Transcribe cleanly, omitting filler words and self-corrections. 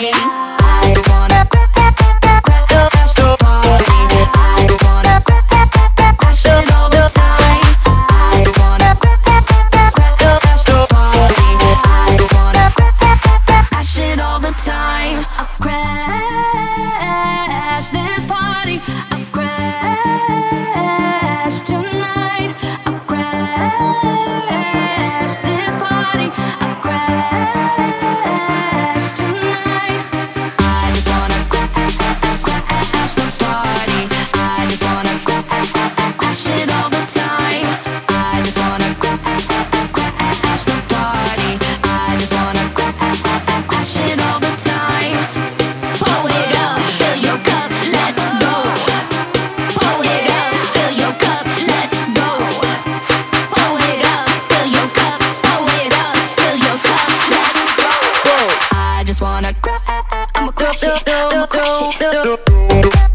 party. I just wanna crash the party. I just wanna crash it all the time. I just wanna crash the party. I just wanna crash it all the time. I'll crash this party. I'll crash tonight. I'll crash this party. I'll crash tonight. I just wanna crash the party. I just wanna crash it all the time. I just wanna crash the party. I just wanna crash it all the time. Pull it up, fill your cup, let's go. Pull it up, fill your cup, let's go. Pull it up, fill your cup, pull it up, fill your cup, let's go. I just wanna I'ma crash it, I'ma crash it.